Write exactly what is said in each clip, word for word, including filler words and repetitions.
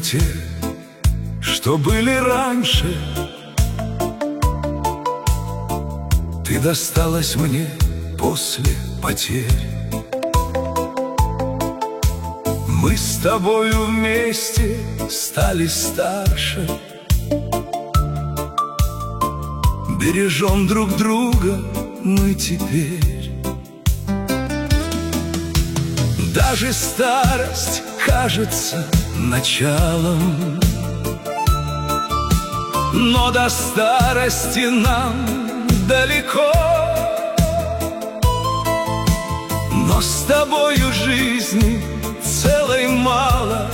те, что были раньше. Ты досталась мне после потерь. Мы с тобою вместе стали старше, бережем друг друга мы теперь. Даже старость кажется началом, но до старости нам далеко. Но с тобою жизни целой мало.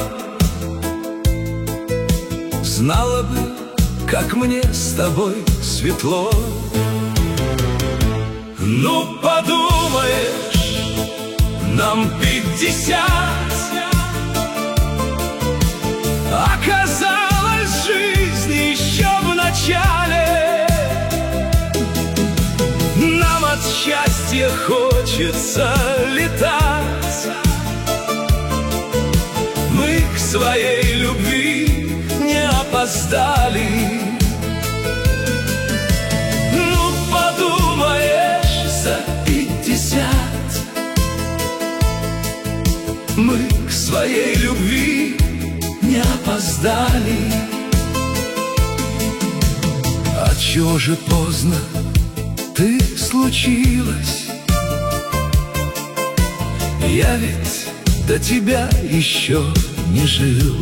Знала бы, как мне с тобой светло. Ну, подумаешь, нам пятьдесят. Оказалось, жизнь еще в начале. Нам от счастья хочется летать. Мы к своей любви не опоздали. Ну, подумаешь, за пятьдесят мы к своей любви не опоздали. А чё же поздно ты случилась? Я ведь до тебя еще не жил.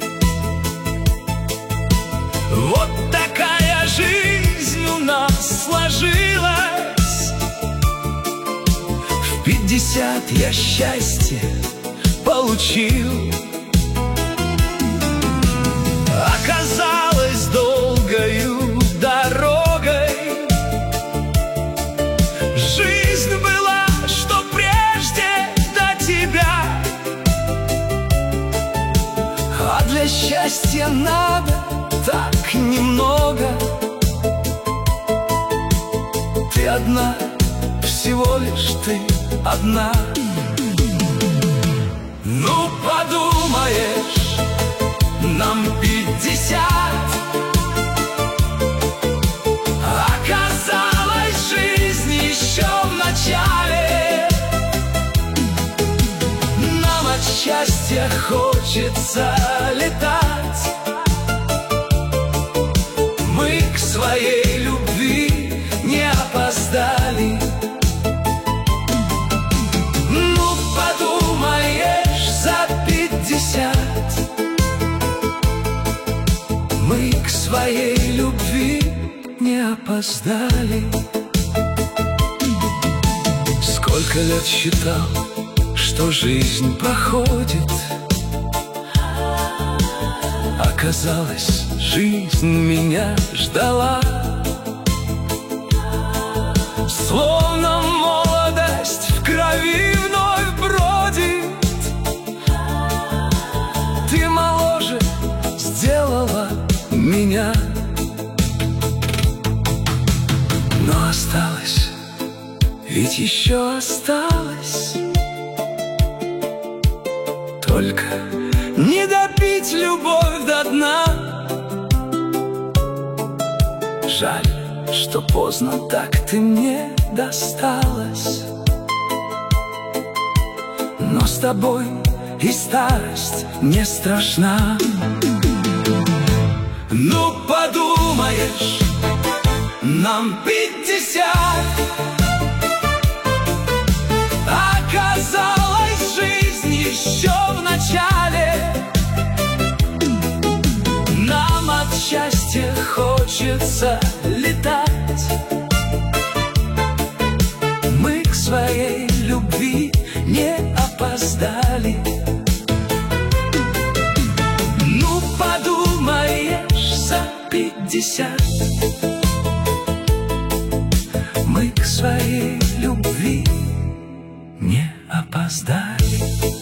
Вот такая жизнь у нас сложилась. В пятьдесят я счастье получил. Оказалось, долгою дорогой жизнь была, что прежде до тебя. А для счастья надо так немного. Ты одна, всего лишь ты одна. Ну, подумаешь, нам пятьдесят. Оказалось, жизнь еще в начале. Нам от счастья хочется летать. Мы к своей любви не опоздали. Ну, подумаешь, за пятьдесят мы к своей любви не опоздали. Сколько лет считал, что жизнь проходит. Оказалось, жизнь меня ждала. Словно молодость в крови вновь бродит. Ты моложе сделала меня. Но осталось, ведь еще осталось только не допить любовь до дна. Жаль, что поздно так ты мне досталась. Но с тобой и старость не страшна. Ну, подумаешь, нам пятьдесят. Оказалось, жизнь еще в начале. Нам от счастья хочется летать. Мы к своей любви не опоздали. Ну, подумаешь, за пятьдесят мы к своей любви не опоздали.